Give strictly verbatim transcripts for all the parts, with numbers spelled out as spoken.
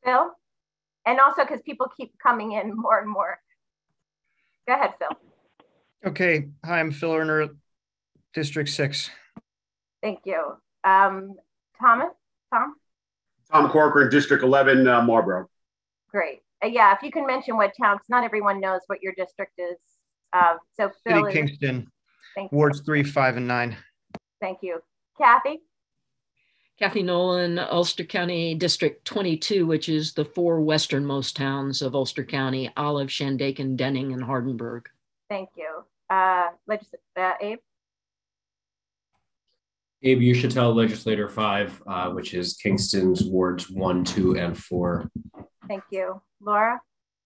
Phil? And also because people keep coming in more and more. Go ahead, Phil. Okay. Hi, I'm Phil Erner, District six. Thank you. Um, Thomas? Tom? Tom Corcoran, District eleven, uh, Marlboro. Great. Uh, yeah, if you can mention what town, because not everyone knows what your district is. Uh, so Phil City is, Kingston, thank wards you. three, five, and nine. Thank you. Kathy? Kathy Nolan, Ulster County District twenty-two, which is the four westernmost towns of Ulster County: Olive, Shandaken, Denning, and Hardenburg. Thank you. Uh, Legis uh, Abe? Abe Uchatel, Legislator five, uh, which is Kingston's wards one, two, and four. Thank you. Laura?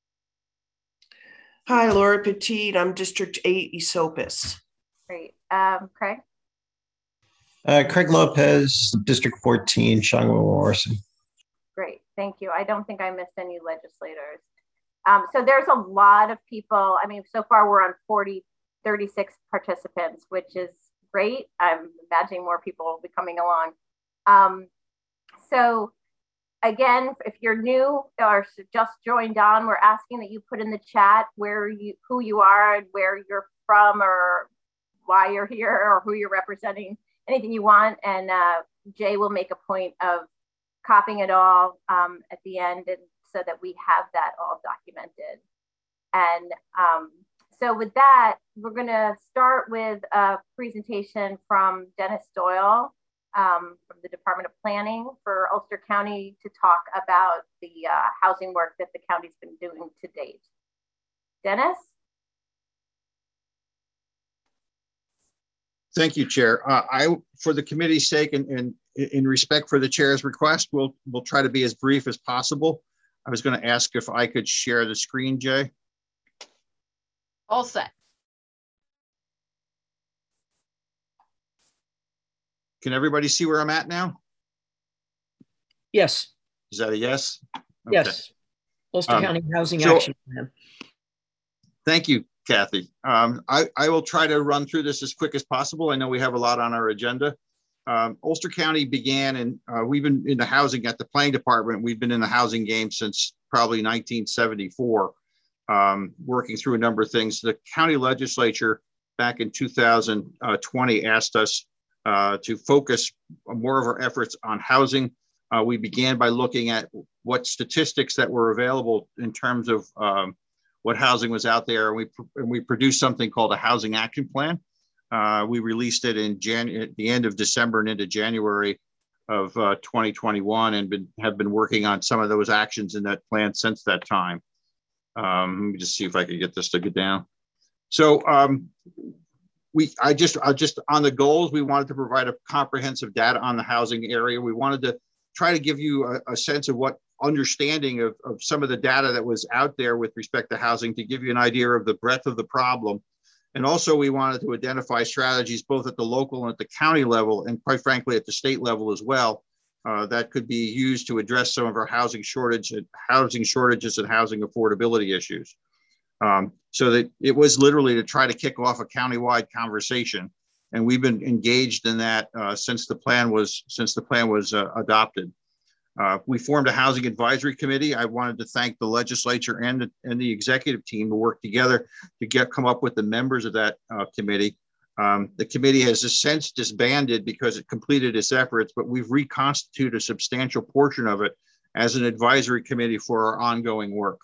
Hi, Laura Petit. I'm District eight, Esopus. Great. Um, Craig? Uh, Craig Lopez, District fourteen, Shangwell Morrison. Great, thank you. I don't think I missed any legislators. Um, so there's a lot of people. I mean, so far we're on forty, thirty-six participants, which is great. I'm imagining more people will be coming along. Um, so again, if you're new or just joined on, we're asking that you put in the chat where you, who you are and where you're from or why you're here or who you're representing. Anything you want, and uh, Jay will make a point of copying it all um, at the end, and so that we have that all documented. And um, so with that, we're going to start with a presentation from Dennis Doyle um, from the Department of Planning for Ulster County to talk about the uh, housing work that the county's been doing to date. Dennis? Thank you, Chair. Uh, I, for the committee's sake and, and in respect for the chair's request, we'll, we'll try to be as brief as possible. I was going to ask if I could share the screen, Jay. All set. Can everybody see where I'm at now? Yes. Is that a yes? Okay. Yes. Ulster um, County Housing so, Action Plan. Thank you, Kathy. Um, I, I will try to run through this as quick as possible. I know we have a lot on our agenda. Um, Ulster County began, and uh, we've been in the housing at the planning department. We've been in the housing game since probably nineteen seventy-four, um, working through a number of things. The county legislature back in two thousand twenty asked us uh, to focus more of our efforts on housing. Uh, we began by looking at what statistics that were available in terms of um, what housing was out there. And we, and we produced something called a housing action plan. Uh, we released it in Jan at the end of December and into January of uh, twenty twenty-one, and been, have been working on some of those actions in that plan since that time. Um, let me just see if I can get this to get down. So um, we, I just, I just on the goals, we wanted to provide a comprehensive data on the housing area. We wanted to try to give you a, a sense of what understanding of, of some of the data that was out there with respect to housing, to give you an idea of the breadth of the problem. And also we wanted to identify strategies both at the local and at the county level, and quite frankly, at the state level as well, uh, that could be used to address some of our housing shortage and housing shortages and housing affordability issues. Um, so that it was literally to try to kick off a countywide conversation. And we've been engaged in that uh, since the plan was, since the plan was uh, adopted. Uh, we formed a housing advisory committee. I wanted to thank the legislature and the, and the executive team who worked together to get come up with the members of that uh, committee. Um, the committee has since disbanded because it completed its efforts, but we've reconstituted a substantial portion of it as an advisory committee for our ongoing work.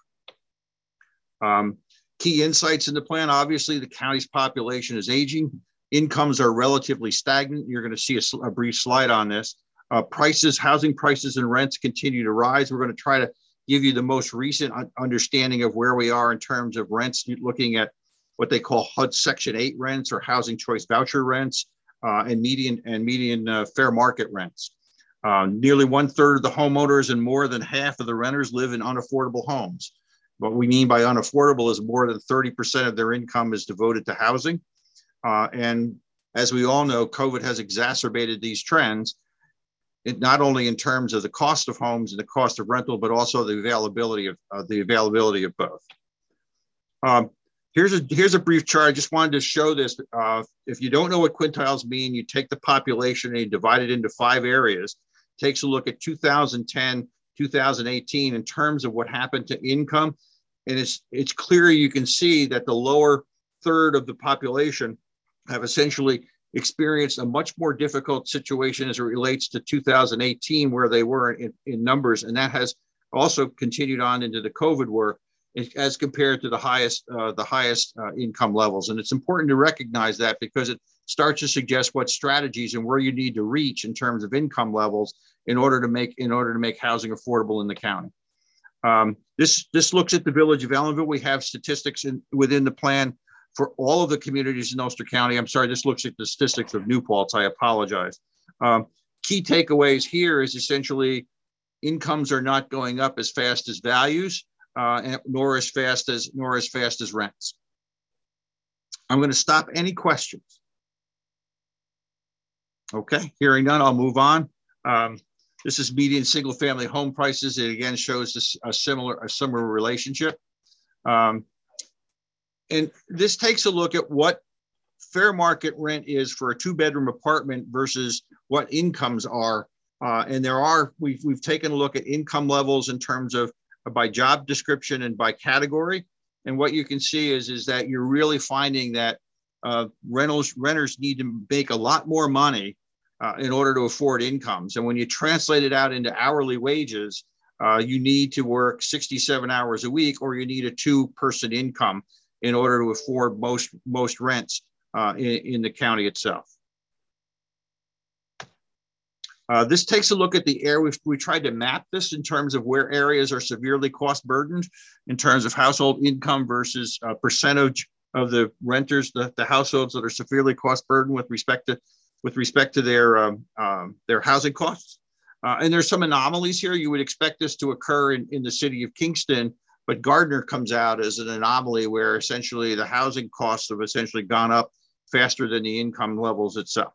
Um, key insights in the plan: obviously, the county's population is aging. Incomes are relatively stagnant. You're going to see a, a brief slide on this. Uh, prices, housing prices and rents continue to rise. We're going to try to give you the most recent understanding of where we are in terms of rents, looking at what they call H U D Section eight rents or housing choice voucher rents uh, and median and median uh, fair market rents. Uh, nearly one third of the homeowners and more than half of the renters live in unaffordable homes. What we mean by unaffordable is more than thirty percent of their income is devoted to housing. Uh, and as we all know, COVID has exacerbated these trends. It not only in terms of the cost of homes and the cost of rental, but also the availability of uh, the availability of both. Um, here's a here's a brief chart. I just wanted to show this. Uh, if you don't know what quintiles mean, you take the population and you divide it into five areas. Takes a look at two thousand ten two thousand eighteen in terms of what happened to income. And it's, it's clear you can see that the lower third of the population have essentially experienced a much more difficult situation as it relates to two thousand eighteen, where they were in, in numbers. And that has also continued on into the COVID work as compared to the highest, uh, the highest uh, income levels. And it's important to recognize that, because it starts to suggest what strategies and where you need to reach in terms of income levels in order to make, in order to make housing affordable in the county. Um, this, this looks at the village of Ellenville. We have statistics in, within the plan for all of the communities in Ulster County. I'm sorry, this looks at the statistics of New Paltz. I apologize. Um, key takeaways here is essentially incomes are not going up as fast as values, uh, and, nor as fast as nor as fast as rents. I'm going to stop. Any questions? Okay, hearing none, I'll move on. Um, this is median single-family home prices. It again shows this, a similar a similar relationship. Um, And this takes a look at what fair market rent is for a two-bedroom apartment versus what incomes are. Uh, and there are, we've, we've taken a look at income levels in terms of uh, by job description and by category. And what you can see is, is that you're really finding that uh, rentals, renters need to make a lot more money uh, in order to afford incomes. And when you translate it out into hourly wages, uh, you need to work sixty-seven hours a week, or you need a two-person income in order to afford most, most rents uh, in, in the county itself. Uh, this takes a look at the area. We've, we tried to map this in terms of where areas are severely cost burdened in terms of household income versus uh, percentage of the renters, the, the households that are severely cost burdened with respect to, with respect to their, um, um, their housing costs. Uh, and there's some anomalies here. You would expect this to occur in, in the city of Kingston, but Gardner comes out as an anomaly where essentially the housing costs have essentially gone up faster than the income levels itself.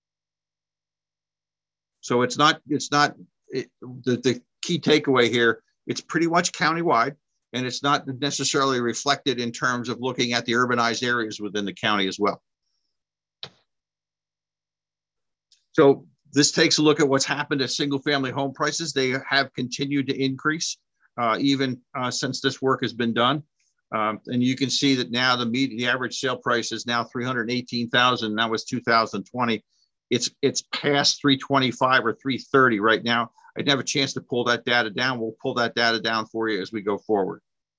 So it's not, it's not, it, the, the key takeaway here, it's pretty much countywide, and it's not necessarily reflected in terms of looking at the urbanized areas within the county as well. So this takes a look at what's happened to single family home prices. They have continued to increase. Uh, even uh, since this work has been done. Um, and you can see that now the median, the average sale price is now three hundred eighteen thousand. That was two thousand twenty. It's, it's past three twenty-five or three thirty right now. I didn't have a chance to pull that data down. We'll pull that data down for you as we go forward.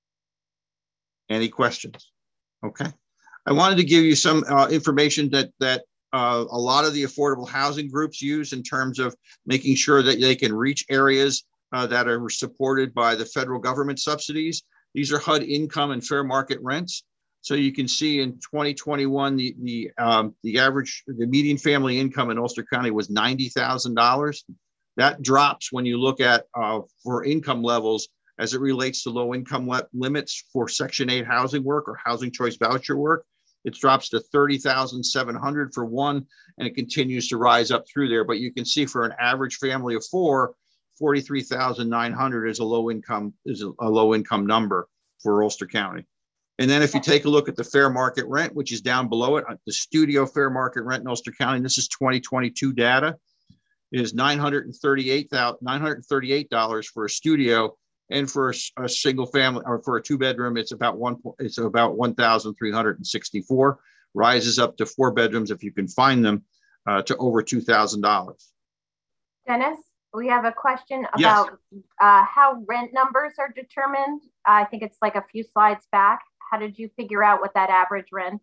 Any questions? Okay. I wanted to give you some uh, information that, that uh, a lot of the affordable housing groups use in terms of making sure that they can reach areas Uh, that are supported by the federal government subsidies. These are H U D income and fair market rents. So you can see in twenty twenty-one, the the um, the average, the median family income in Ulster County was ninety thousand dollars. That drops when you look at uh, for income levels as it relates to low income limits for Section eight housing work or housing choice voucher work. It drops to thirty thousand seven hundred for one, and it continues to rise up through there. But you can see for an average family of four, forty-three thousand nine hundred is a low income is a, a low income number for Ulster County. And then if you take a look at the fair market rent, which is down below it, the studio fair market rent in Ulster County, and this is twenty twenty-two data, is nine hundred thirty-eight dollars for a studio, and for a, a single family or for a two bedroom, it's about one it's about one thousand three hundred sixty-four. Rises up to four bedrooms if you can find them uh, to over two thousand dollars. Dennis, we have a question about yes. uh, how rent numbers are determined. Uh, I think it's like a few slides back. How did you figure out what that average rent?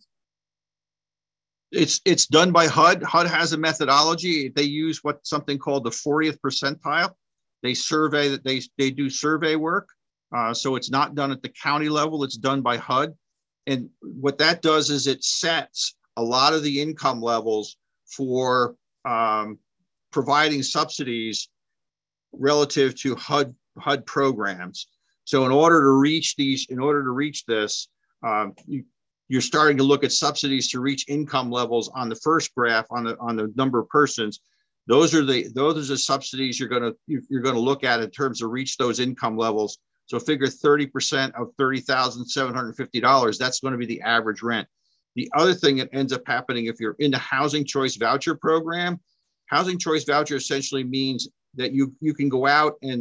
It's it's done by H U D. H U D has a methodology. They use what something called the fortieth percentile. They survey that they they do survey work. Uh, so it's not done at the county level. It's done by H U D. And what that does is it sets a lot of the income levels for um, providing subsidies relative to H U D, H U D programs. So in order to reach these, in order to reach this, um, you, you're starting to look at subsidies to reach income levels on the first graph on the on the number of persons. Those are the those are the subsidies you're going to you're going to look at in terms of reach those income levels. So figure thirty percent of thirty thousand seven hundred fifty dollars. That's going to be the average rent. The other thing that ends up happening if you're in the Housing Choice Voucher program, Housing Choice Voucher essentially means that you you can go out and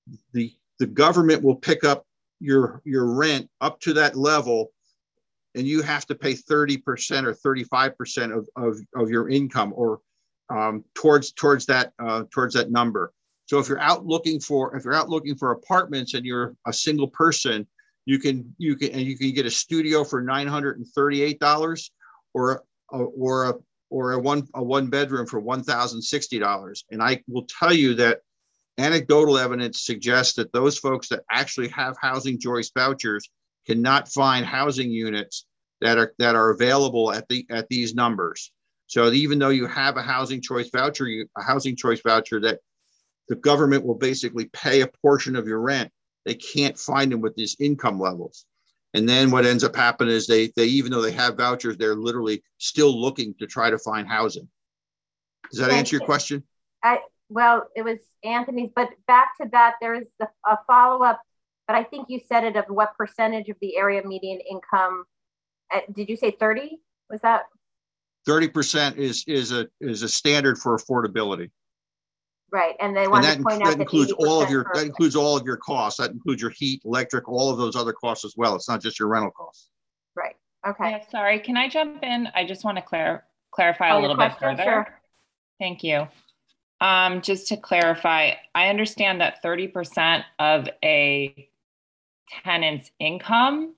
the, the government will pick up your, your rent up to that level, and you have to pay thirty percent or thirty-five percent of, of, of your income or um, towards, towards that, uh, towards that number. So if you're out looking for, if you're out looking for apartments and you're a single person, you can, you can, and you can get a studio for nine hundred thirty-eight dollars or, a, or a, or a one, a one bedroom for one thousand sixty dollars. And I will tell you that anecdotal evidence suggests that those folks that actually have housing choice vouchers cannot find housing units that are that are available at the at these numbers. So even though you have a housing choice voucher, you, a housing choice voucher that the government will basically pay a portion of your rent, they can't find them with these income levels. And then what ends up happening is they they even though they have vouchers, they're literally still looking to try to find housing. Does that answer your question? I well, it was Anthony's, but back to that, there is the, a follow up. But I think you said it of what percentage of the area median income. Uh, did you say thirty? Was that? thirty percent is is a is a standard for affordability. Right, and they want and that, to point that out includes that all of your per- that includes all of your costs. That includes your heat, electric, all of those other costs as well. It's not just your rental costs. Right. Okay. Yeah, sorry, can I jump in? I just want to clar- clarify oh, a little bit question? further. Sure. Thank you. Um, just to clarify, I understand that thirty percent of a tenant's income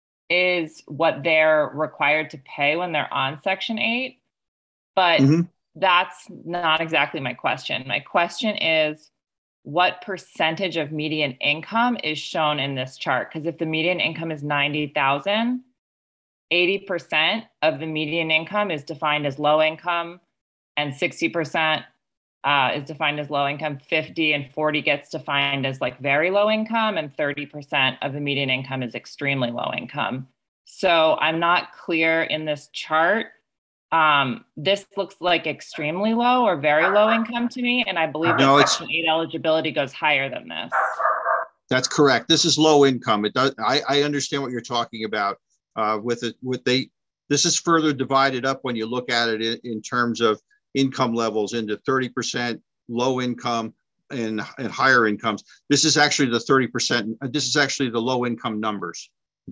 is what they're required to pay when they're on Section eight, but mm-hmm. that's not exactly my question. My question is, what percentage of median income is shown in this chart? Because if the median income is ninety thousand, eighty percent of the median income is defined as low income, and sixty percent uh, is defined as low income, fifty and forty gets defined as like very low income, and thirty percent of the median income is extremely low income. So I'm not clear in this chart. Um, this looks like extremely low or very low income to me, and I believe no, that Section eight eligibility goes higher than this. That's correct. This is low income. It does. I, I understand what you're talking about. Uh, with it, with they, this is further divided up when you look at it in, in terms of income levels into thirty percent low income and, and higher incomes. This is actually the thirty percent. This is actually the low income numbers.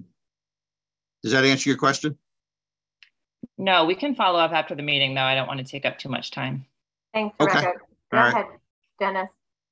Does that answer your question? No, we can follow up after the meeting, though. I don't want to take up too much time. Thanks, okay. Rebecca. Go All ahead, right. Dennis.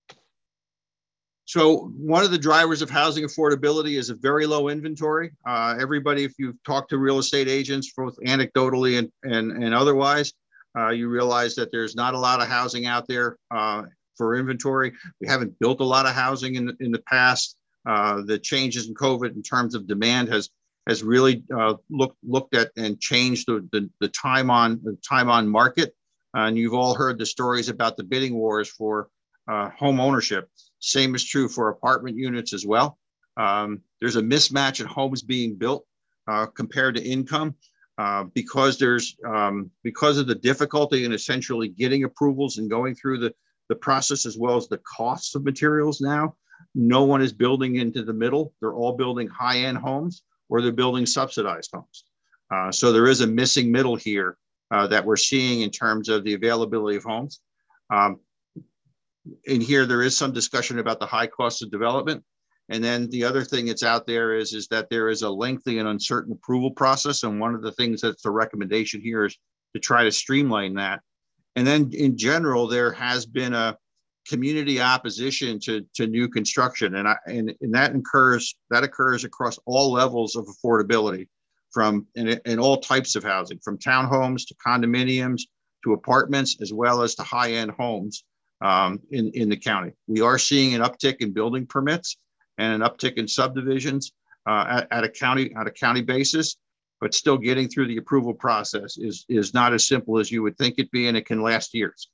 So one of the drivers of housing affordability is a very low inventory. Uh, everybody, if you've talked to real estate agents, both anecdotally and, and, and otherwise, uh, you realize that there's not a lot of housing out there uh, for inventory. We haven't built a lot of housing in, in the past. Uh, the changes in COVID in terms of demand has has really uh, looked looked at and changed the, the, the time on the time on market. Uh, and you've all heard the stories about the bidding wars for uh, home ownership. Same is true for apartment units as well. Um, there's a mismatch in homes being built uh, compared to income uh, because there's um, because of the difficulty in essentially getting approvals and going through the, the process, as well as the costs of materials now. No one is building into the middle. They're all building high-end homes, or they're building subsidized homes. Uh, so there is a missing middle here uh, that we're seeing in terms of the availability of homes. Um, in here, there is some discussion about the high cost of development. And then the other thing that's out there is, is that there is a lengthy and uncertain approval process. And one of the things that's the recommendation here is to try to streamline that. And then in general, there has been a community opposition to, to new construction. And, I, and, and that occurs that occurs across all levels of affordability, from in, in all types of housing, from townhomes to condominiums to apartments, as well as to high-end homes um, in, in the county. We are seeing an uptick in building permits and an uptick in subdivisions uh, at, at a county at a county basis, but still getting through the approval process is, is not as simple as you would think it'd be, and it can last years.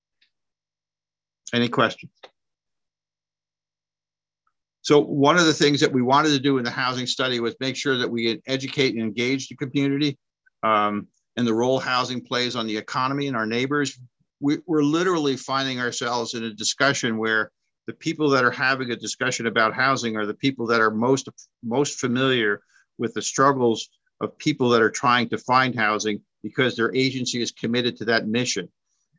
Any questions? So one of the things that we wanted to do in the housing study was make sure that we educate and engage the community um, and the role housing plays on the economy and our neighbors. We, we're literally finding ourselves in a discussion where the people that are having a discussion about housing are the people that are most, most familiar with the struggles of people that are trying to find housing, because their agency is committed to that mission.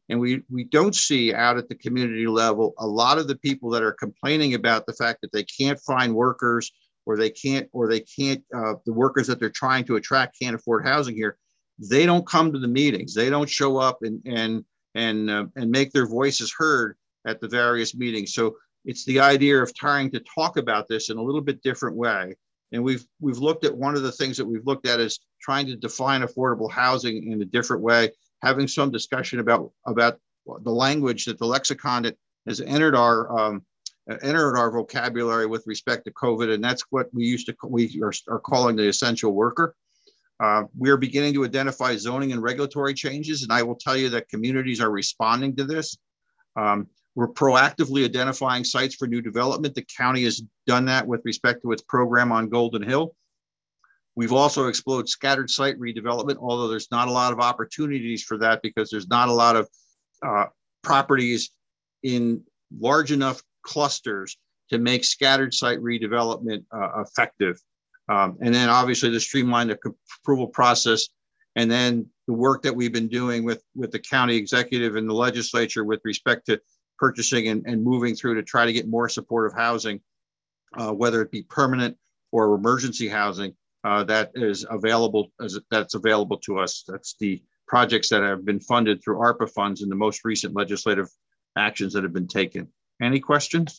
And we, we don't see out at the community level a lot of the people that are complaining about the fact that they can't find workers, or they can't, or they can't, uh, the workers that they're trying to attract can't afford housing here. They don't come to the meetings. They don't show up and and and uh, and make their voices heard at the various meetings. So it's the idea of trying to talk about this in a little bit different way. And we've we've looked at, one of the things that we've looked at is trying to define affordable housing in a different way, having some discussion about about the language that the lexicon that has entered our um, entered our vocabulary with respect to COVID, and that's what we used to we are, are calling the essential worker. Uh, we are beginning to identify zoning and regulatory changes, and I will tell you that communities are responding to this. Um, we're proactively identifying sites for new development. The county has done that with respect to its program on Golden Hill. We've also explored scattered site redevelopment, although there's not a lot of opportunities for that because there's not a lot of uh, properties in large enough clusters to make scattered site redevelopment uh, effective. Um, and then obviously the streamlined approval process, and then the work that we've been doing with, with the county executive and the legislature with respect to purchasing and, and moving through to try to get more supportive housing, uh, whether it be permanent or emergency housing uh, that is available, as that's available to us. That's the projects that have been funded through ARPA funds in the most recent legislative actions that have been taken. Any questions?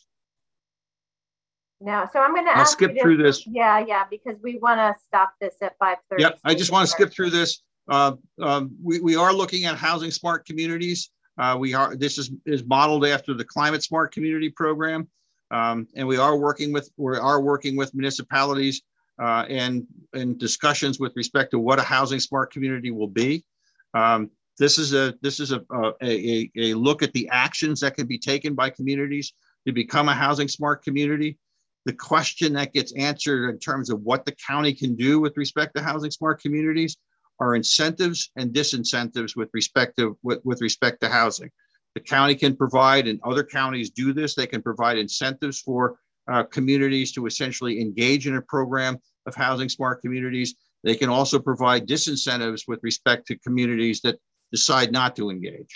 No, so I'm going to I'll ask skip you to, through this. Yeah, yeah, because we want to stop this at five thirty. Yep, I just want to skip through this. Uh, um, we, we are looking at housing smart communities. Uh, we are, this is, is modeled after the Climate Smart Community Program. Um, and we are working with, we are working with municipalities uh, and, and discussions with respect to what a housing smart community will be. Um, this is a, this is a, a, a, a look at the actions that can be taken by communities to become a housing smart community. The question that gets answered in terms of what the county can do with respect to housing smart communities are incentives and disincentives with respect to with, with respect to housing. The county can provide, and other counties do this, they can provide incentives for uh, communities to essentially engage in a program of housing smart communities. They can also provide disincentives with respect to communities that decide not to engage.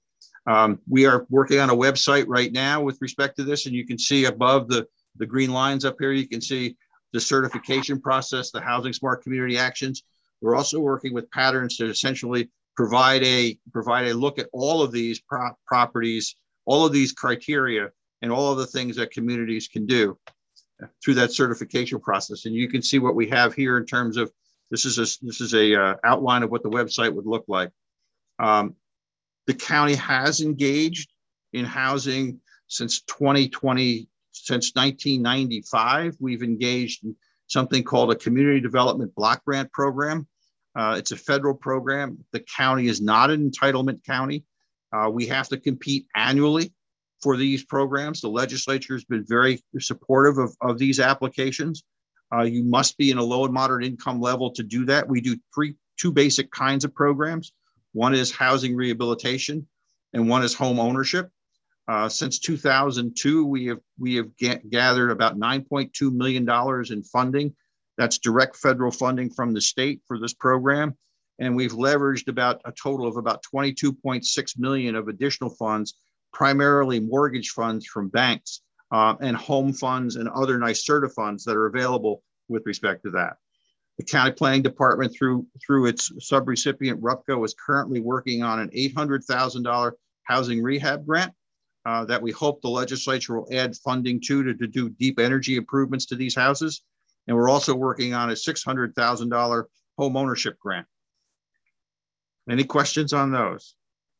Um, we are working on a website right now with respect to this, and you can see above the the green lines up here, you can see the certification process, the housing smart community actions. We're also working with Patterns to essentially provide a provide a look at all of these pro properties, all of these criteria, and all of the things that communities can do through that certification process. And you can see what we have here in terms of this is a this is a uh, outline of what the website would look like. Um, the county has engaged in housing since twenty twenty. Since nineteen ninety-five, we've engaged in something called a Community Development Block Grant Program. Uh, it's a federal program. The county is not an entitlement county. Uh, we have to compete annually for these programs. The legislature has been very supportive of, of these applications. Uh, you must be in a low and moderate income level to do that. We do three, two basic kinds of programs. One is housing rehabilitation, and one is home ownership. Uh, since two thousand two, we have we have ga gathered about nine point two million dollars in funding. That's direct federal funding from the state for this program. And we've leveraged about a total of about twenty-two point six million dollars of additional funds, primarily mortgage funds from banks uh, and home funds and other NYSERDA funds that are available with respect to that. The County Planning Department, through, through its subrecipient RUPCO, is currently working on an eight hundred thousand dollar housing rehab grant. Uh, that we hope the legislature will add funding to, to to do deep energy improvements to these houses. And we're also working on a six hundred thousand dollar home ownership grant. Any questions on those?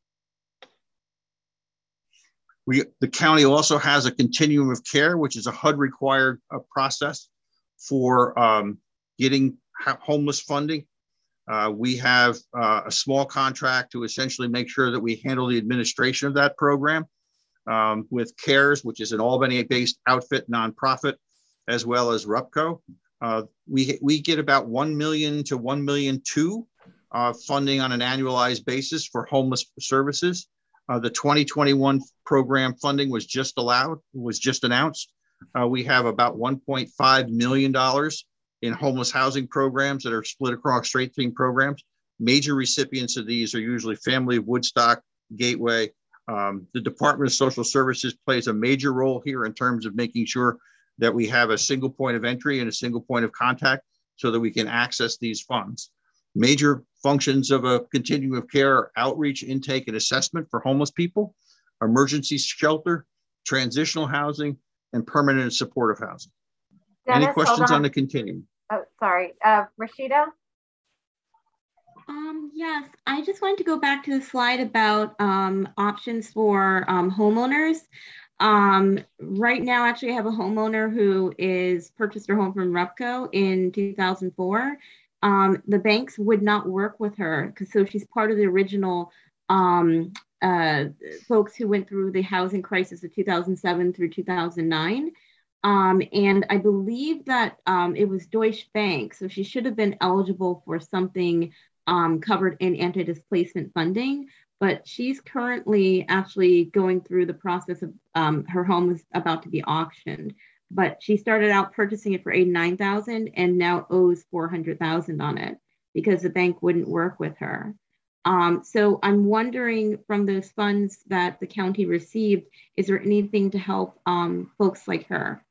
We, the county also has a continuum of care, which is a H U D required uh, process for um, getting homeless funding. Uh, we have uh, a small contract to essentially make sure that we handle the administration of that program. Um, with CARES, which is an Albany-based outfit nonprofit, as well as RUPCO. Uh, we, we get about one million to one million two uh, funding on an annualized basis for homeless services. Uh, the twenty twenty-one program funding was just allowed, was just announced. Uh, we have about one point five million dollars in homeless housing programs that are split across straight team programs. Major recipients of these are usually Family of Woodstock, gateway. Um, the Department of Social Services plays a major role here in terms of making sure that we have a single point of entry and a single point of contact so that we can access these funds. Major functions of a continuum of care are outreach, intake, and assessment for homeless people, emergency shelter, transitional housing, and permanent and supportive housing. Dennis, Any questions on. on the continuum? Oh, sorry. Uh, Rashida? Um, yes, I just wanted to go back to the slide about um, options for um, homeowners. Um, right now, actually, I have a homeowner who is purchased her home from Repco in two thousand four. Um, the banks would not work with her because so she's part of the original um, uh, folks who went through the housing crisis of two thousand seven through two thousand nine. Um, and I believe that um, it was Deutsche Bank, so she should have been eligible for something um, covered in anti-displacement funding, but she's currently actually going through the process of um, her home is about to be auctioned, but she started out purchasing it for eighty-nine thousand dollars and now owes four hundred thousand dollars on it because the bank wouldn't work with her. Um, so I'm wondering from those funds that the county received, is there anything to help um, folks like her?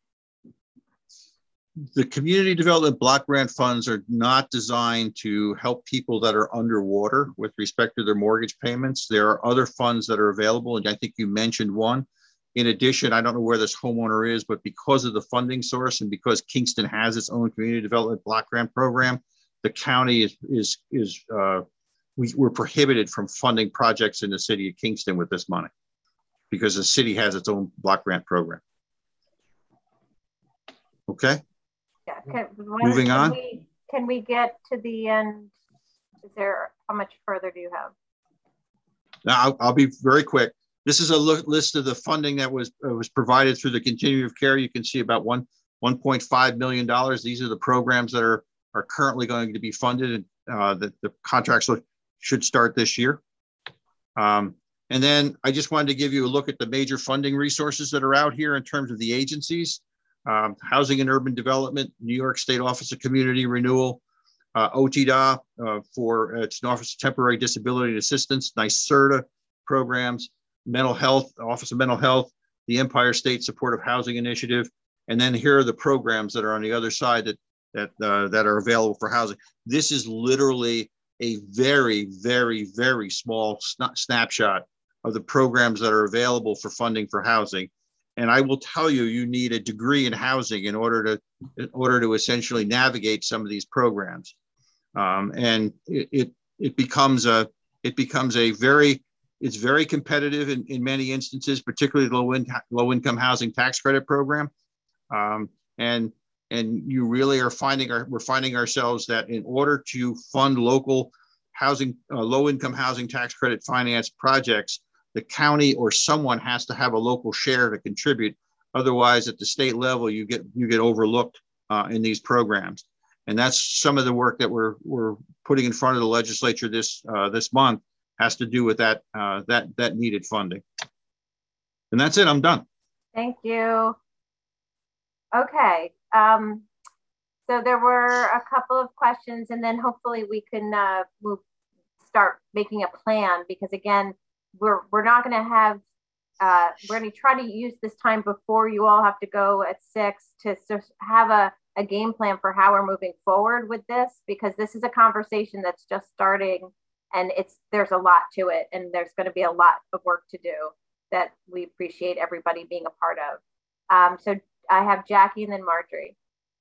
The community development block grant funds are not designed to help people that are underwater with respect to their mortgage payments. There are other funds that are available, and I think you mentioned one. In addition, I don't know where this homeowner is, but because of the funding source and because Kingston has its own community development block grant program, the county is is is uh, we, we're prohibited from funding projects in the city of Kingston with this money because the city has its own block grant program. Okay. Yeah. Can, Moving can on. We, can we get to the end? Is there, how much further do you have? Now, I'll, I'll be very quick. This is a look, list of the funding that was uh, was provided through the continuum of care. You can see about one one point five million dollars. These are the programs that are are currently going to be funded, and uh, the the contracts should start this year. Um, and then I just wanted to give you a look at the major funding resources that are out here in terms of the agencies: um, Housing and Urban Development, New York State Office of Community Renewal, uh, O T D A uh, for uh, it's an Office of Temporary Disability Assistance, NYSERDA programs. Mental Health, Office of Mental Health, the Empire State Supportive Housing Initiative, and then here are the programs that are on the other side that that uh, that are available for housing. This is literally a very, very, very small sn snapshot of the programs that are available for funding for housing. And I will tell you, you need a degree in housing in order to in order to essentially navigate some of these programs, um, and it, it it becomes a it becomes a very It's very competitive in, in many instances, particularly the low, in, low income housing tax credit program. Um, and, and you really are finding, our, we're finding ourselves that in order to fund local housing, uh, low income housing tax credit finance projects, the county or someone has to have a local share to contribute. Otherwise, at the state level, you get, you get overlooked uh, in these programs. And that's some of the work that we're, we're putting in front of the legislature this, uh, this month. Has to do with that uh, that that needed funding, and that's it. I'm done. Thank you. Okay, um, so there were a couple of questions, and then hopefully we can uh, move, start making a plan because again, we're we're not going to have uh, we're going to try to use this time before you all have to go at six to just have a a game plan for how we're moving forward with this because this is a conversation that's just starting. And it's there's a lot to it, and there's going to be a lot of work to do that we appreciate everybody being a part of. Um, so I have Jackie and then Marjorie.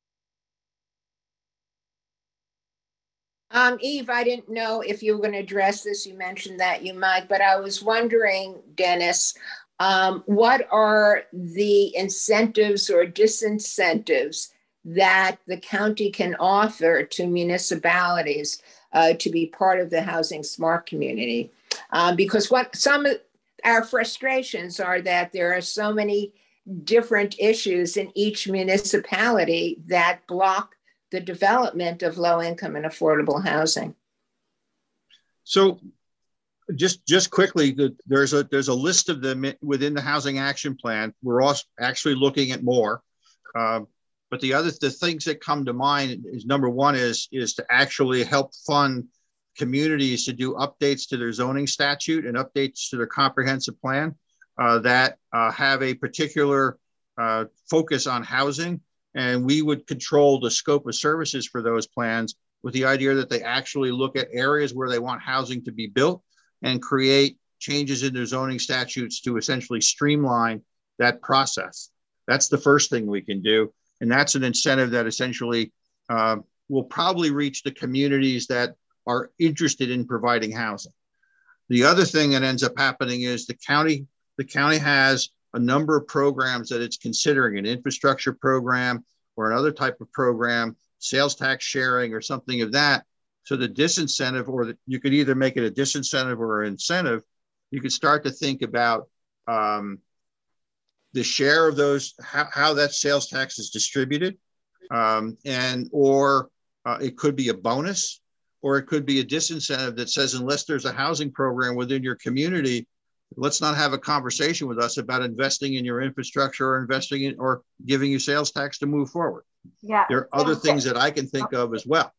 Um, Eve, I didn't know if you were going to address this. You mentioned that you might, but I was wondering, Dennis, um, what are the incentives or disincentives that the county can offer to municipalities Uh, to be part of the Housing Smart community? Um, because what some of our frustrations are that there are so many different issues in each municipality that block the development of low income and affordable housing. So just just quickly, the, there's a there's a list of them within the Housing Action Plan. We're also actually looking at more. Uh, But the other the things that come to mind is number one is is to actually help fund communities to do updates to their zoning statute and updates to their comprehensive plan uh, that uh, have a particular uh, focus on housing. And we would control the scope of services for those plans with the idea that they actually look at areas where they want housing to be built and create changes in their zoning statutes to essentially streamline that process. That's the first thing we can do. And that's an incentive that essentially uh, will probably reach the communities that are interested in providing housing. The other thing that ends up happening is the county, the county has a number of programs that it's considering, an infrastructure program or another type of program, sales tax sharing or something of that. So the disincentive, or the, you could either make it a disincentive or an incentive. You could start to think about um, the share of those, how, how that sales tax is distributed. Um, and, or uh, it could be a bonus, or it could be a disincentive that says, unless there's a housing program within your community, let's not have a conversation with us about investing in your infrastructure or investing in or giving you sales tax to move forward. Yeah. There are other things that I can think of as well.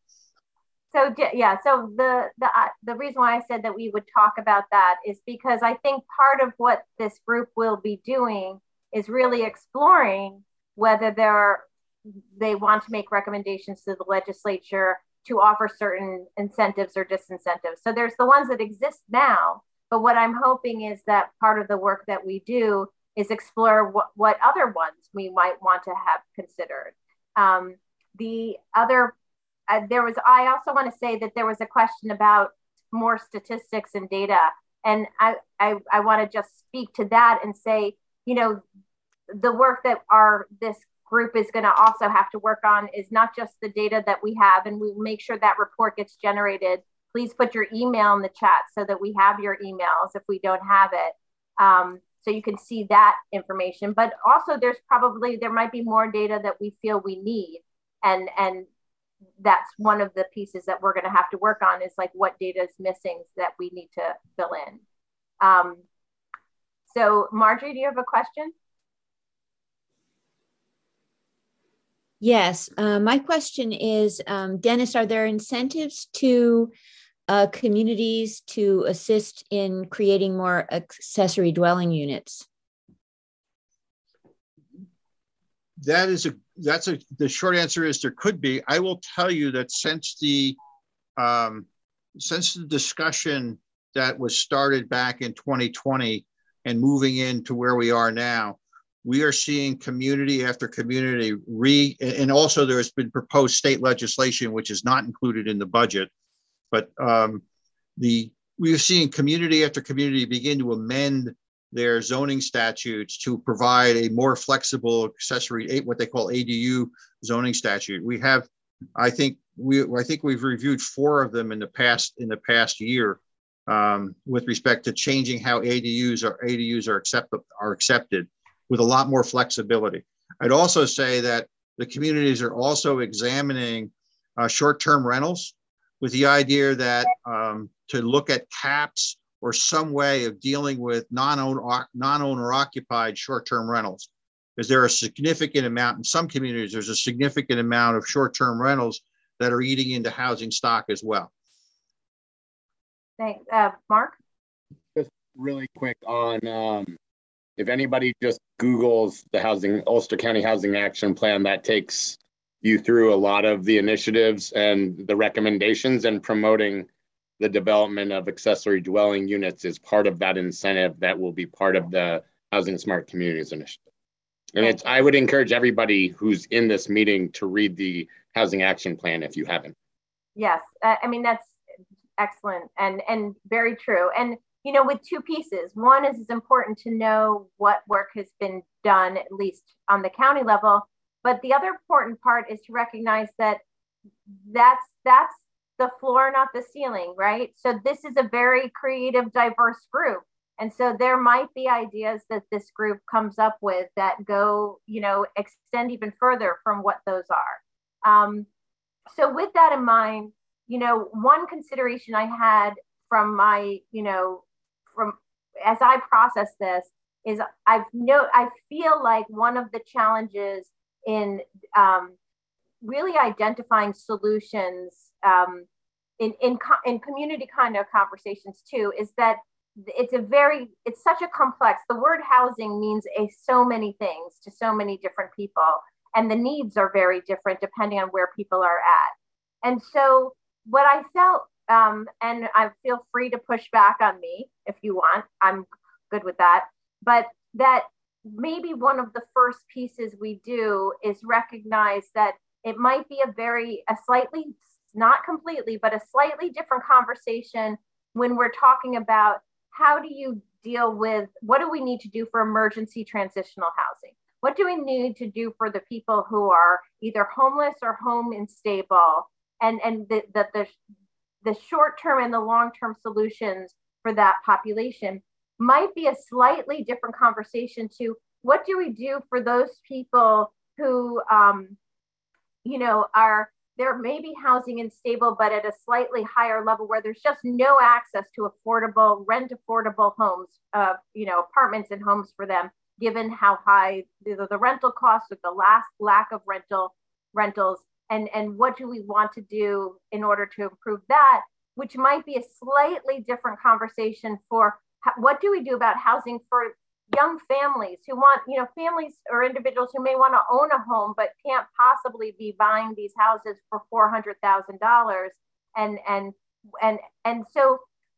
So yeah, so the the uh, the reason why I said that we would talk about that is because I think part of what this group will be doing is really exploring whether there they want to make recommendations to the legislature to offer certain incentives or disincentives. So there's the ones that exist now, but what I'm hoping is that part of the work that we do is explore what, what other ones we might want to have considered. Um, the other Uh, there was, I also want to say that there was a question about more statistics and data. And I, I, I want to just speak to that and say, you know, the work that our, this group is going to also have to work on is not just the data that we have, and we make sure that report gets generated. Please put your email in the chat so that we have your emails if we don't have it. Um, so you can see that information, but also there's probably, there might be more data that we feel we need. And, and, that's one of the pieces that we're going to have to work on is like what data is missing that we need to fill in. Um, so Marjorie, do you have a question? Yes, uh, my question is, um, Dennis, are there incentives to uh, communities to assist in creating more accessory dwelling units? That is a, that's a, the short answer is there could be. I will tell you that since the, um, since the discussion that was started back in twenty twenty and moving into where we are now, we are seeing community after community re, and also there has been proposed state legislation, which is not included in the budget, but um, the, we are seeing community after community begin to amend their zoning statutes to provide a more flexible accessory, what they call A D U zoning statute. We have, I think we, I think we've reviewed four of them in the past in the past year um, with respect to changing how A D Us or A D Us are accept, are accepted with a lot more flexibility. I'd also say that the communities are also examining uh, short-term rentals with the idea that um, to look at caps or some way of dealing with non-owner non-owner occupied short-term rentals. Because there are a significant amount, in some communities, there's a significant amount of short-term rentals that are eating into housing stock as well. Thanks. Uh, Mark? Just really quick on, um, if anybody just Googles the housing, Ulster County Housing Action Plan, that takes you through a lot of the initiatives and the recommendations, and promoting the development of accessory dwelling units is part of that incentive that will be part of the Housing Smart Communities Initiative. And it's, I would encourage everybody who's in this meeting to read the Housing Action Plan if you haven't. Yes, uh, I mean, that's excellent and, and very true. And, you know, with two pieces, one is it's important to know what work has been done, at least on the county level. But the other important part is to recognize that that's, that's the floor, not the ceiling, right? So this is a very creative, diverse group. And so there might be ideas that this group comes up with that go, you know, extend even further from what those are. Um, so with that in mind, you know, one consideration I had from my, you know, from as I process this is I've no, I feel like one of the challenges in um, really identifying solutions um, in, in, in community kind of conversations too, is that it's a very, it's such a complex, the word housing means a so many things to so many different people. And the needs are very different depending on where people are at. And so what I felt, um, and I feel free to push back on me if you want, I'm good with that, but that maybe one of the first pieces we do is recognize that it might be a very, a slightly, not completely, but a slightly different conversation when we're talking about how do you deal with, what do we need to do for emergency transitional housing? What do we need to do for the people who are either homeless or home unstable? And, and the, the, the, the short-term and the long-term solutions for that population might be a slightly different conversation to what do we do for those people who, um, you know, are, they're maybe housing unstable, but at a slightly higher level where there's just no access to affordable, rent affordable homes, uh, you know, apartments and homes for them, given how high the, the rental costs or the last lack of rental rentals. And, and what do we want to do in order to improve that, which might be a slightly different conversation for what do we do about housing for young families who want, you know, families or individuals who may want to own a home, but can't possibly be buying these houses for four hundred thousand dollars. And, and, and, and so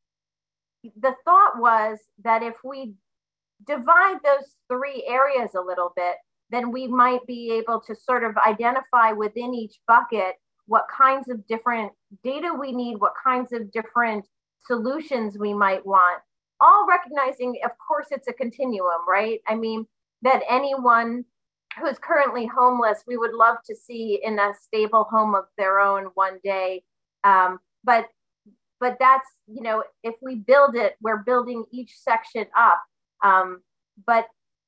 the thought was that if we divide those three areas a little bit, then we might be able to sort of identify within each bucket what kinds of different data we need, what kinds of different solutions we might want, all recognizing, of course, it's a continuum, right? I mean, that anyone who's currently homeless, we would love to see in a stable home of their own one day. Um, but, but that's, you know, if we build it, we're building each section up. Um, but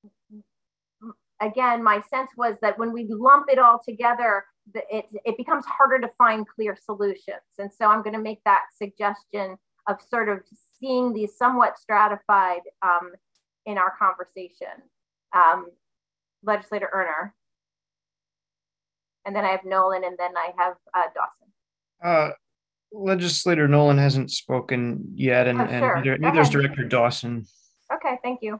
again, my sense was that when we lump it all together, it, it becomes harder to find clear solutions. And so I'm going to make that suggestion of sort of seeing these somewhat stratified um, in our conversation. Um, Legislator Erner. And then I have Nolan, and then I have uh, Dawson. Uh, Legislator Nolan hasn't spoken yet, and, oh, sure. and neither, neither is Director Dawson. Okay, thank you.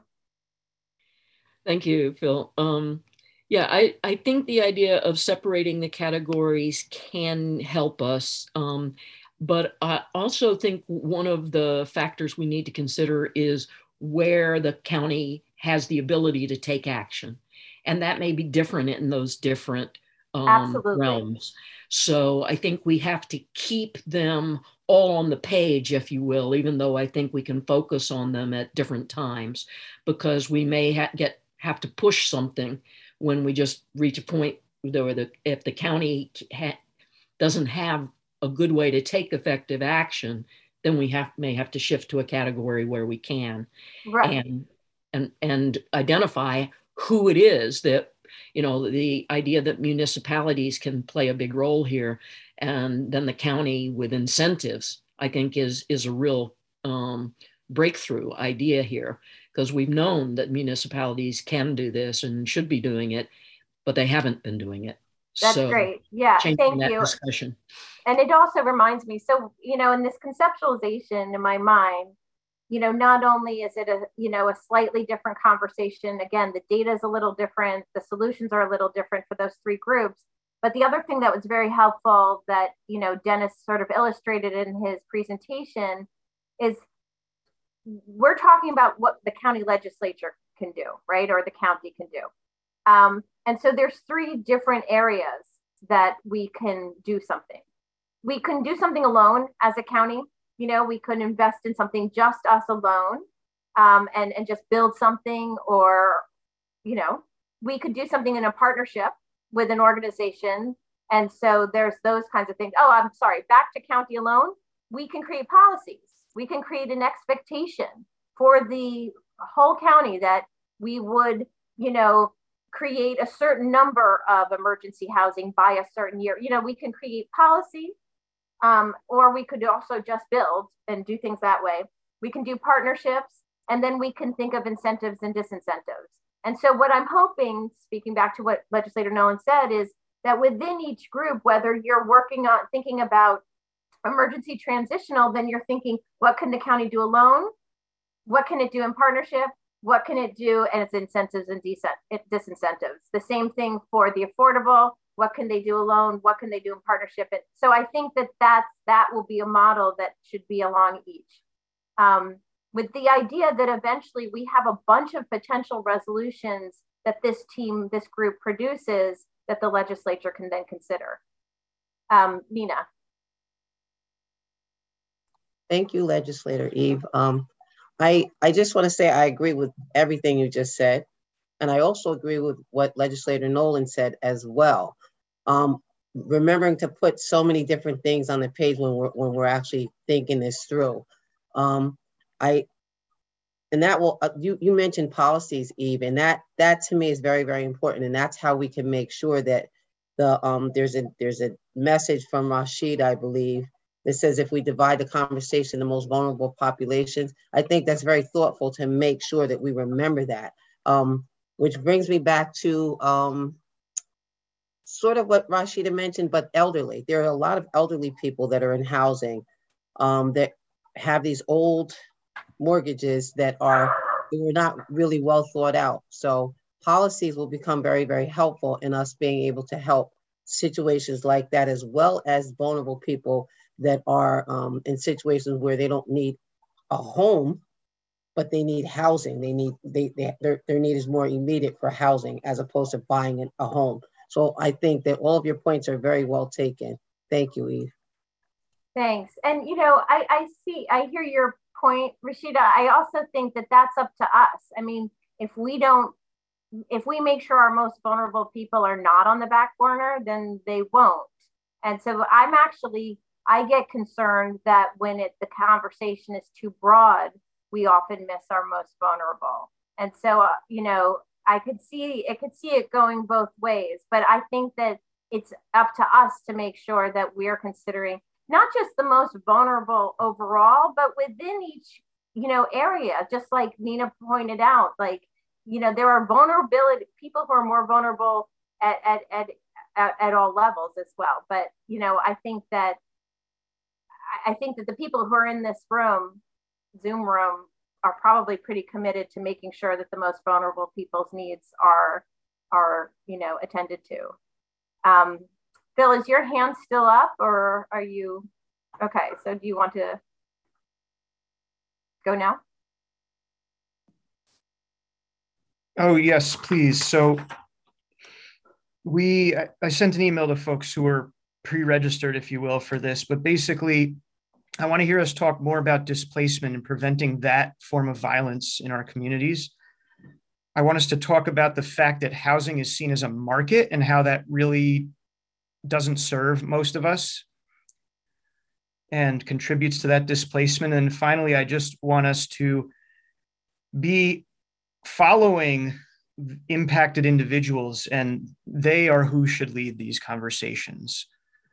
Thank you, Phil. Um, yeah, I, I think the idea of separating the categories can help us. Um, but I also think one of the factors we need to consider is where the county has the ability to take action. And that may be different in those different um, realms. So I think we have to keep them all on the page, if you will, even though I think we can focus on them at different times, because we may ha get have to push something when we just reach a point where the, if the county ha doesn't have a good way to take effective action, then we have may have to shift to a category where we can, right. and and and identify who it is that, you know, the idea that municipalities can play a big role here, and then the county with incentives, I think is is a real um, breakthrough idea here, because we've known that municipalities can do this and should be doing it, but they haven't been doing it. That's so great. Yeah, thank that you. Discussion. And it also reminds me, so, you know, in this conceptualization in my mind, you know, not only is it a, you know, a slightly different conversation, again, the data is a little different, the solutions are a little different for those three groups. But the other thing that was very helpful that, you know, Dennis sort of illustrated in his presentation is we're talking about what the county legislature can do, right? Or the county can do. Um, and so there's three different areas that we can do something. We can do something alone as a county. You know, we could invest in something just us alone um, and, and just build something, or, you know, we could do something in a partnership with an organization. And so there's those kinds of things. Oh, I'm sorry, back to county alone. We can create policies. We can create an expectation for the whole county that we would, you know, create a certain number of emergency housing by a certain year. You know, we can create policy, um, or we could also just build and do things that way. We can do partnerships, and then we can think of incentives and disincentives. And so what I'm hoping, speaking back to what Legislator Nolan said, is that within each group, whether you're working on thinking about emergency transitional, then you're thinking, what can the county do alone? What can it do in partnership? What can it do? And it's incentives and disincentives. The same thing for the affordable. What can they do alone? What can they do in partnership? And so I think that that's, that will be a model that should be along each. Um, with the idea that eventually we have a bunch of potential resolutions that this team, this group produces that the legislature can then consider. Um, Nina. Thank you, Legislator Eve. Um, I, I just want to say I agree with everything you just said. And I also agree with what Legislator Nolan said as well. Um, remembering to put so many different things on the page when we're, when we're actually thinking this through. Um, I, and that will, uh, you, you mentioned policies, Eve, and that, that to me is very, very important. And that's how we can make sure that the, um, there's a, there's a message from Rashid, I believe, that says if we divide the conversation, the most vulnerable populations, I think that's very thoughtful to make sure that we remember that. Um, which brings me back to um, sort of what Rashida mentioned, but elderly. There are a lot of elderly people that are in housing um, that have these old mortgages that are they were not really well thought out. So policies will become very, very helpful in us being able to help situations like that, as well as vulnerable people that are um, in situations where they don't need a home, but they need housing. They need, they, they their, their need is more immediate for housing as opposed to buying an, a home. So I think that all of your points are very well taken. Thank you, Eve. Thanks. And, you know, I, I see, I hear your point, Rashida. I also think that that's up to us. I mean, if we don't, if we make sure our most vulnerable people are not on the back burner, then they won't. And so I'm actually, I get concerned that when it, the conversation is too broad, we often miss our most vulnerable. And so, uh, you know, I could see, it could see it going both ways, but I think that it's up to us to make sure that we're considering not just the most vulnerable overall, but within each, you know, area, just like Nina pointed out, like, you know, there are vulnerability, people who are more vulnerable at, at, at, at, at all levels as well. But, you know, I think that, I think that the people who are in this room, Zoom room, are probably pretty committed to making sure that the most vulnerable people's needs are, are, you know, attended to. Um, Phil, is your hand still up or are you, okay, so do you want to go now? Oh, yes, please. So we, I sent an email to folks who were pre-registered, if you will, for this, but basically I want to hear us talk more about displacement and preventing that form of violence in our communities. I want us to talk about the fact that housing is seen as a market and how that really doesn't serve most of us and contributes to that displacement. And finally, I just want us to be following impacted individuals, and they are who should lead these conversations.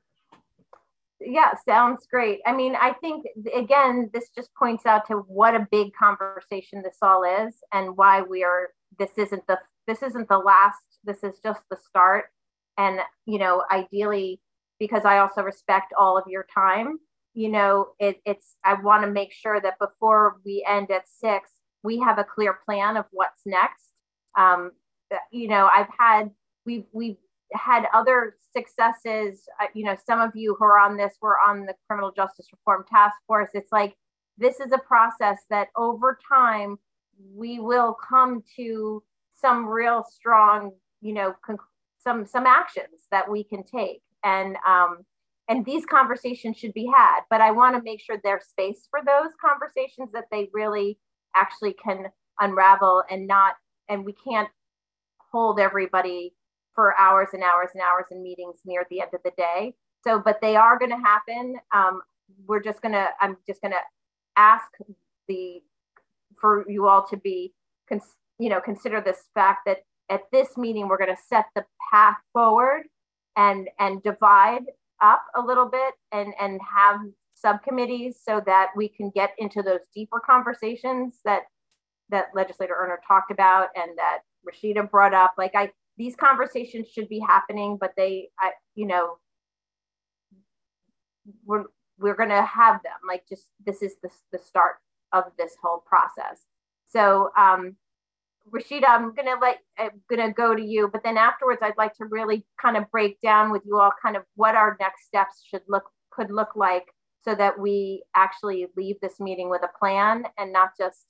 Yeah, sounds great. I mean, I think, again, this just points out to what a big conversation this all is and why we are, this isn't the, this isn't the last, this is just the start. And, you know, ideally, because I also respect all of your time, you know, it, it's, I want to make sure that before we end at six, we have a clear plan of what's next. Um, you know, I've had, we've, we've, had other successes. Uh, you know, some of you who are on this were on the Criminal Justice Reform Task Force. It's like, this is a process that over time, we will come to some real strong, you know, some, some actions that we can take. And, um, and these conversations should be had, but I want to make sure there's space for those conversations, that they really actually can unravel and not, and we can't hold everybody for hours and hours and hours in meetings near the end of the day. So, but they are going to happen. Um, we're just going to, I'm just going to ask the, for you all to be, cons- you know, consider this fact that at this meeting, we're going to set the path forward and, and divide up a little bit and, and have subcommittees so that we can get into those deeper conversations that, that Legislator Erner talked about and that Rashida brought up. Like I, these conversations should be happening, but they, I, you know, we're, we're going to have them. Like, just this is the, the start of this whole process. So, um, Rashida, I'm going to let, I'm going to go to you, but then afterwards, I'd like to really kind of break down with you all kind of what our next steps should look, could look like, so that we actually leave this meeting with a plan and not just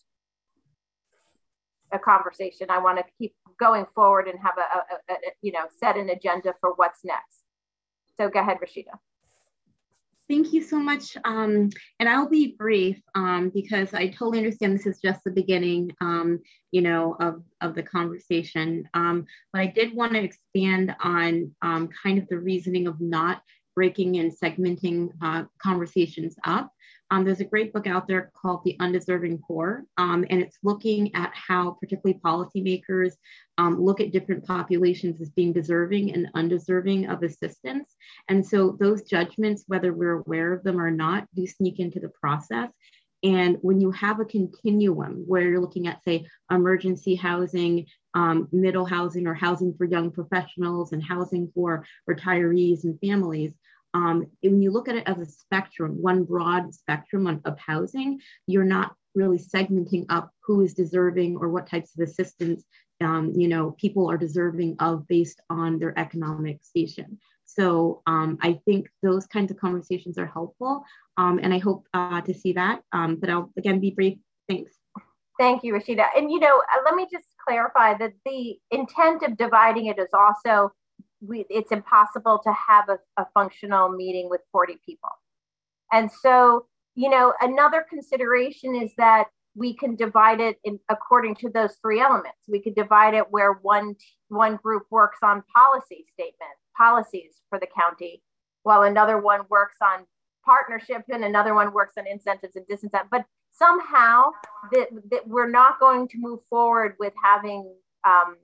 a conversation. I want to keep going forward and have a, a, a, you know, set an agenda for what's next. So go ahead, Rashida. Thank you so much. Um, and I'll be brief um, because I totally understand this is just the beginning, um, you know, of, of the conversation. Um, but I did want to expand on um, kind of the reasoning of not breaking and segmenting uh, conversations up. Um, there's a great book out there called The Undeserving Poor, um, and it's looking at how particularly policymakers um, look at different populations as being deserving and undeserving of assistance. And so those judgments, whether we're aware of them or not, do sneak into the process. And when you have a continuum where you're looking at, say, emergency housing, um, middle housing, or housing for young professionals, and housing for retirees and families, Um, when you look at it as a spectrum, one broad spectrum of, of housing, you're not really segmenting up who is deserving or what types of assistance, um, you know, people are deserving of based on their economic station. So um, I think those kinds of conversations are helpful, um, and I hope uh, to see that. Um, but I'll again be brief. Thanks. Thank you, Rashida. And you know, let me just clarify that the intent of dividing it is also, We, it's impossible to have a, a functional meeting with forty people. And so, you know, another consideration is that we can divide it in according to those three elements. We could divide it where one, one group works on policy statement, policies for the county, while another one works on partnership and another one works on incentives and disincentives. But somehow that, that we're not going to move forward with having um,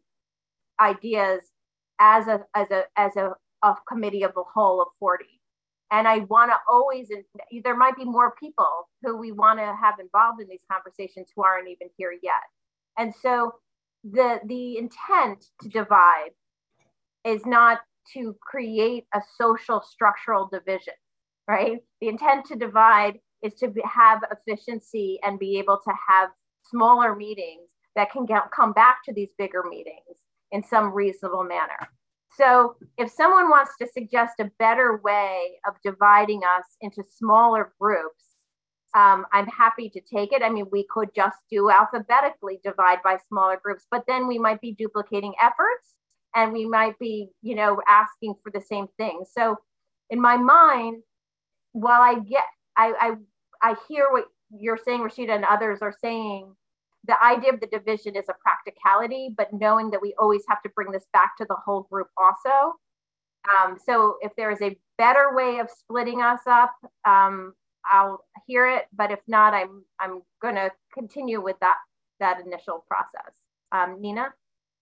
ideas as a as a as a, a committee of the whole of forty. And I want to always, there might be more people who we want to have involved in these conversations who aren't even here yet. And so the the intent to divide is not to create a social structural division, right? The intent to divide is to be, have efficiency and be able to have smaller meetings that can get, come back to these bigger meetings in some reasonable manner. So if someone wants to suggest a better way of dividing us into smaller groups, um, I'm happy to take it. I mean, we could just do alphabetically divide by smaller groups, but then we might be duplicating efforts and we might be, you know, asking for the same thing. So in my mind, while I get, I, I, I hear what you're saying, Rashida, and others are saying, the idea of the division is a practicality, but knowing that we always have to bring this back to the whole group also. Um, so if there is a better way of splitting us up, um, I'll hear it. But if not, I'm I'm going to continue with that that initial process. Um, Nina?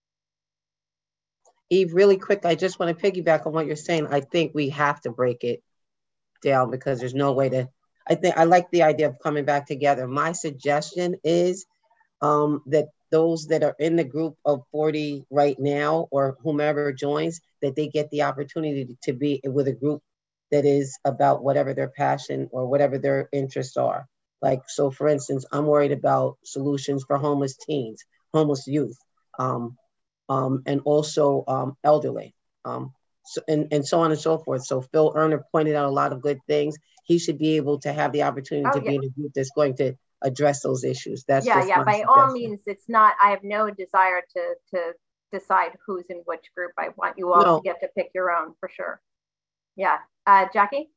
Eve, really quick, I just want to piggyback on what you're saying. I think we have to break it down because there's no way to, I think I like the idea of coming back together. My suggestion is um, that those that are in the group of forty right now or whomever joins, that they get the opportunity to be with a group that is about whatever their passion or whatever their interests are. Like, so for instance, I'm worried about solutions for homeless teens, homeless youth, um, um, and also um, elderly, um, so, and, and so on and so forth. So Phil Erner pointed out a lot of good things. He should be able to have the opportunity oh, to yeah. be in a group that's going to address those issues. That's yeah, just yeah. my By suggestion. all means, it's not. I have no desire to to decide who's in which group. I want you all No. to get to pick your own for sure. Yeah, uh, Jackie.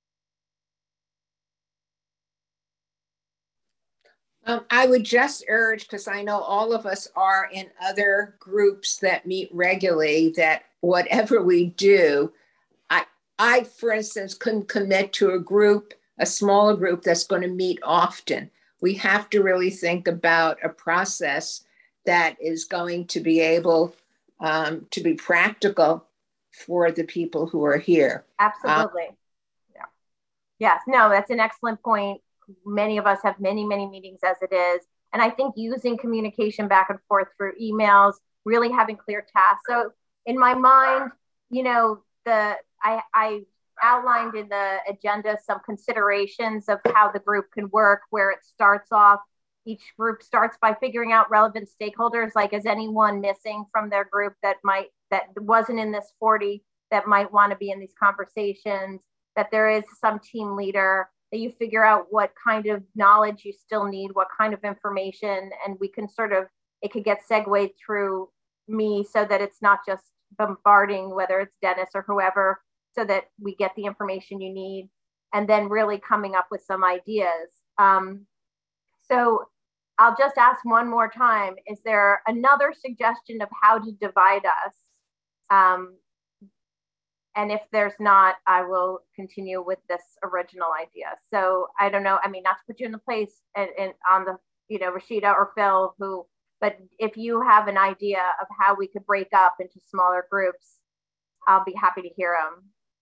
Um, I would just urge, because I know all of us are in other groups that meet regularly, that whatever we do, I, I, for instance, couldn't commit to a group, a smaller group that's going to meet often. We have to really think about a process that is going to be able um, to be practical for the people who are here. Absolutely. Um, yeah. Yes, no, that's an excellent point. Many of us have many, many meetings as it is. And I think using communication back and forth through emails, really having clear tasks. So in my mind, you know, the I, I outlined in the agenda some considerations of how the group can work, where it starts off. Each group starts by figuring out relevant stakeholders, like is anyone missing from their group that might, that wasn't in this forty that might want to be in these conversations, that there is some team leader, that you figure out what kind of knowledge you still need, what kind of information, and we can sort of, it could get segued through me so that it's not just bombarding, whether it's Dennis or whoever, so that we get the information you need, and then really coming up with some ideas. Um, so I'll just ask one more time, is there another suggestion of how to divide us? Um, and if there's not, I will continue with this original idea. So I don't know, I mean, not to put you in the place and, and on the, you know, Rashida or Phil, who, but if you have an idea of how we could break up into smaller groups, I'll be happy to hear them.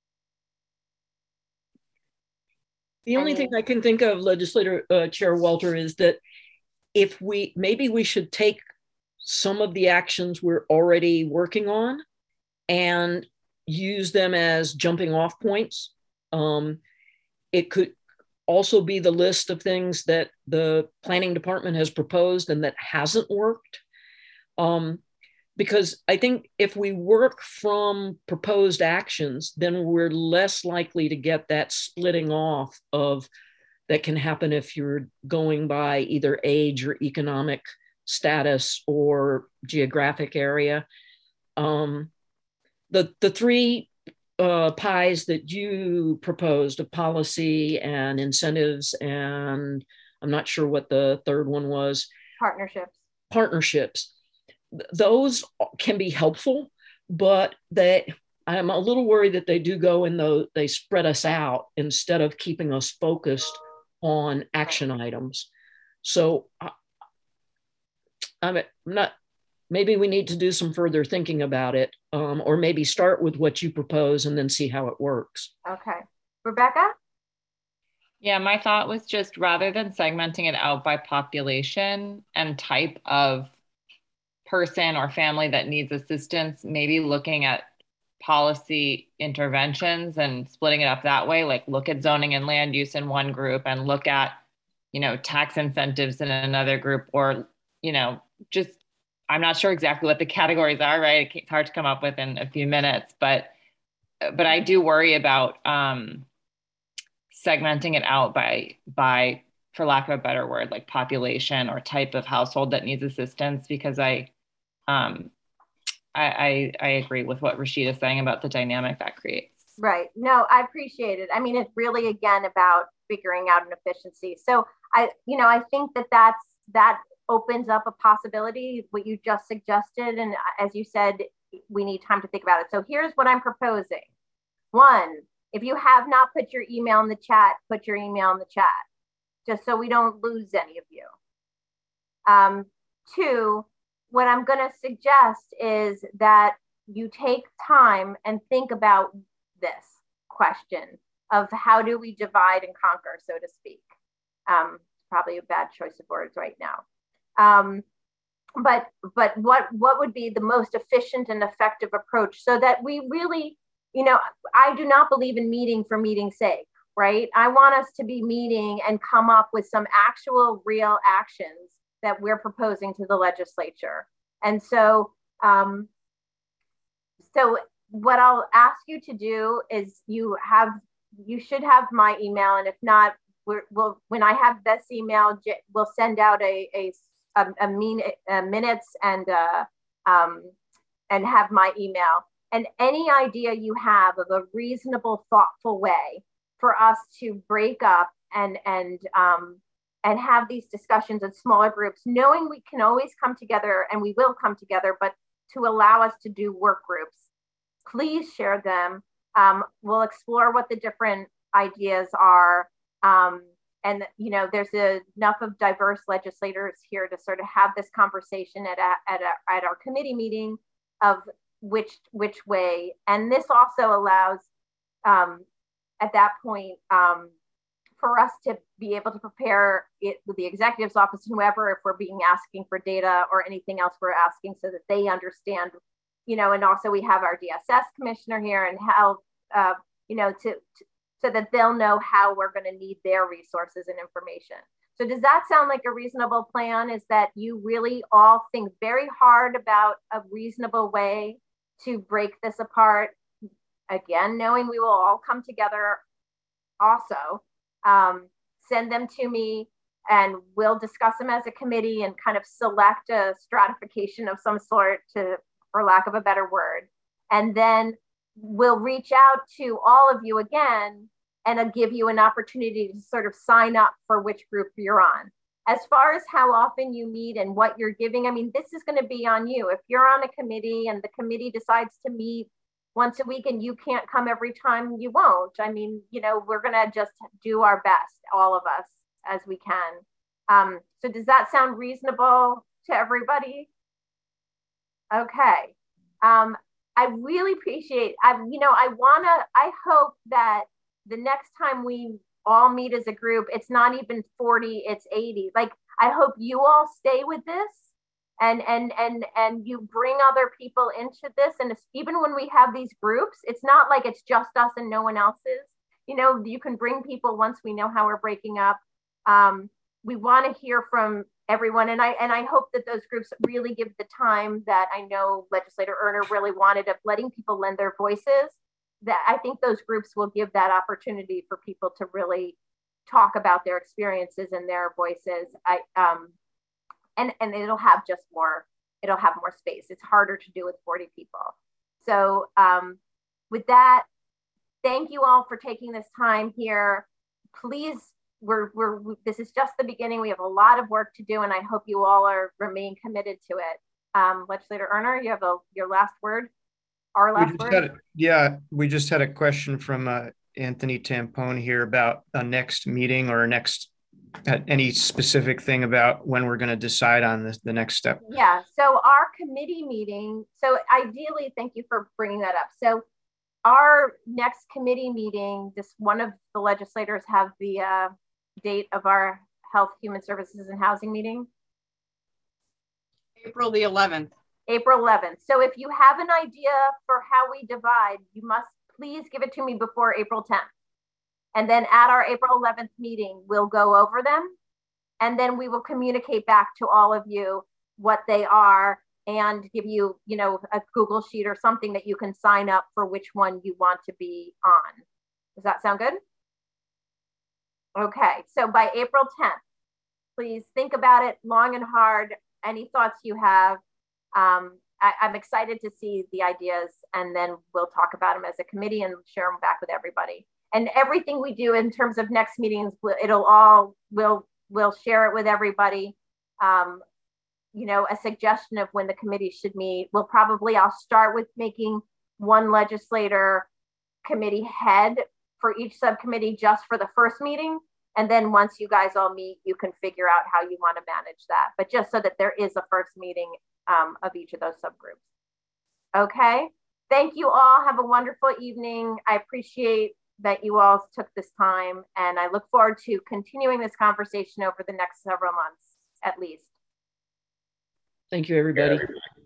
The only thing I can think of, Legislator uh, Chair Walter, is that if we, maybe we should take some of the actions we're already working on and use them as jumping off points. Um, it could also be the list of things that the planning department has proposed and that hasn't worked. Um, because I think if we work from proposed actions, then we're less likely to get that splitting off of that can happen if you're going by either age or economic status or geographic area. Um, the, the three uh, pies that you proposed of policy and incentives, and I'm not sure what the third one was. Partnerships. Partnerships. Those can be helpful, but they, I'm a little worried that they do go in the, they spread us out instead of keeping us focused on action items. So I, I'm not, maybe we need to do some further thinking about it, um, or maybe start with what you propose and then see how it works. Okay. Rebecca? Yeah, my thought was just rather than segmenting it out by population and type of person or family that needs assistance, maybe looking at policy interventions and splitting it up that way, like look at zoning and land use in one group and look at, you know, tax incentives in another group, or, you know, just, I'm not sure exactly what the categories are, right? It's hard to come up with in a few minutes, but, but I do worry about um, segmenting it out by, by, for lack of a better word, like population or type of household that needs assistance, because I, um, I, I, I agree with what Rashida is saying about the dynamic that creates. Right. No, I appreciate it. I mean, it's really, again, about figuring out an efficiency. So I, you know, I think that that's, that opens up a possibility, what you just suggested. And as you said, we need time to think about it. So here's what I'm proposing. One, if you have not put your email in the chat, put your email in the chat, just so we don't lose any of you. Um, two, what I'm going to suggest is that you take time and think about this question of how do we divide and conquer, so to speak. Um, probably a bad choice of words right now. Um, but but what, what would be the most efficient and effective approach so that we really, you know, I do not believe in meeting for meeting's sake, right? I want us to be meeting and come up with some actual real actions that we're proposing to the legislature. And so, um, so what I'll ask you to do is you have, you should have my email. And if not, we're, we'll, when I have this email, we'll send out a, a, a, a, mean, a minutes and, uh, um, and have my email. And any idea you have of a reasonable, thoughtful way for us to break up and, and, um, and have these discussions in smaller groups, knowing we can always come together and we will come together, but to allow us to do work groups, please share them. Um, we'll explore what the different ideas are. Um, and, you know, there's a, enough of diverse legislators here to sort of have this conversation at, a, at, a, at our committee meeting of which, which way. And this also allows, um, at that point, um, for us to be able to prepare it with the executive's office and whoever, if we're being asking for data or anything else we're asking, so that they understand, you know, and also we have our D S S commissioner here and how, uh, you know, to, to so that they'll know how we're going to need their resources and information. So does that sound like a reasonable plan? Is that you really all think very hard about a reasonable way to break this apart? Again, knowing we will all come together also, um, send them to me and we'll discuss them as a committee and kind of select a stratification of some sort, to, for lack of a better word. And then we'll reach out to all of you again and I'll give you an opportunity to sort of sign up for which group you're on. As far as how often you meet and what you're giving, I mean, this is going to be on you. If you're on a committee and the committee decides to meet once a week and you can't come every time, you won't. I mean, you know, we're going to just do our best, all of us, as we can. Um, so does that sound reasonable to everybody? Okay. Um, I really appreciate, I, you know, I want to, I hope that the next time we all meet as a group, it's not even forty, it's eighty. Like, I hope you all stay with this and and and and you bring other people into this. And it's, even when we have these groups, it's not like it's just us and no one else is. You know, you can bring people once we know how we're breaking up. Um, we want to hear from everyone. And I and I hope that those groups really give the time that I know Legislator Erner really wanted, of letting people lend their voices. That I think those groups will give that opportunity for people to really talk about their experiences and their voices. I um and and it'll have just more, it'll have more space. It's harder to do with forty people. So um, with that, thank you all for taking this time here. Please, we're we're this is just the beginning. We have a lot of work to do, and I hope you all are remain committed to it. Um, Legislator Erner, you have a your last word. Our last word. Had, yeah, we just had a question from uh, Anthony Tampone here about a next meeting or next, uh, any specific thing about when we're going to decide on this, the next step. Yeah, so our committee meeting, so ideally, thank you for bringing that up. So our next committee meeting, this one of the legislators have the uh, date of our Health, Human Services and Housing meeting? April the eleventh. April eleventh. So if you have an idea for how we divide, you must please give it to me before April tenth. And then at our April eleventh meeting, we'll go over them. And then we will communicate back to all of you what they are and give you, you know, a Google sheet or something that you can sign up for which one you want to be on. Does that sound good? Okay, so by April tenth, please think about it long and hard. Any thoughts you have. Um, I, I'm excited to see the ideas, and then we'll talk about them as a committee and share them back with everybody. And everything we do in terms of next meetings, it'll all, we'll, we'll share it with everybody. Um, you know, a suggestion of when the committee should meet. We'll probably, I'll start with making one legislator committee head for each subcommittee just for the first meeting. And then once you guys all meet, you can figure out how you want to manage that. But just so that there is a first meeting um, of each of those subgroups. Okay, thank you all. Have a wonderful evening. I appreciate that you all took this time, and I look forward to continuing this conversation over the next several months, at least. Thank you, everybody.